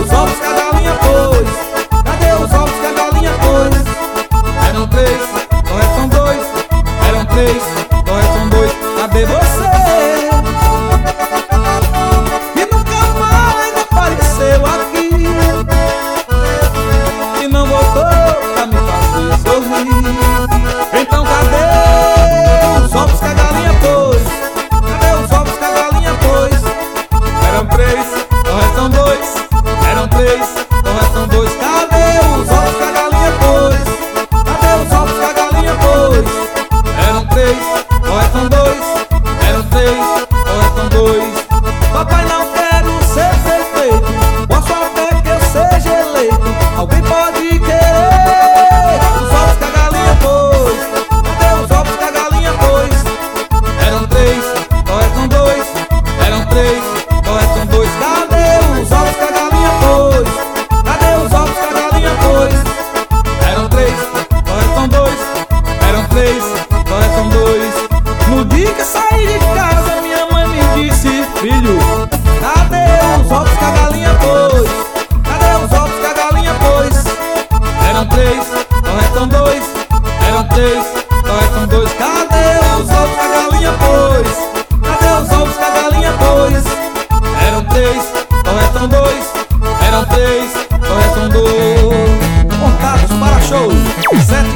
os ovos que a galinha pôs? Cadê os ovos que a galinha pôs? Eram três, agora são dois. Eram três, agora são dois. Cadê você? Que nunca mais apareceu aqui e não voltou pra me fazer sorrir. Então cadê os ovos que a galinha pôs? Cadê os ovos que a galinha pôs? Eram três, agora são dois. Eram três, agora são dois. Cadê os ovos que a galinha pôs? Cadê os ovos que a galinha pôs? Eram três, agora são dois. Eram três, agora são dois. Papai, não quero ser prefeito, posso até que eu seja eleito. Alguém pode querer os ovos que a galinha pôs? Cadê os ovos que a galinha pôs? Eram três, agora são dois. Eram três, agora são dois. Cadê os ovos que a galinha pôs? Cadê os ovos que a galinha pôs? Eram três, agora são dois. Eram três, agora são dois. No dia que eu saí de casa, minha mãe me disse: filho, cadê os ovos que a galinha pôs? Cadê os ovos que a galinha pôs? Eram três, agora são dois. Eram três, agora são dois. Cadê os ovos que a galinha pôs? Cadê os ovos que a galinha pôs? Eram três, agora são dois. Eram três, agora são dois. Contatos para show 7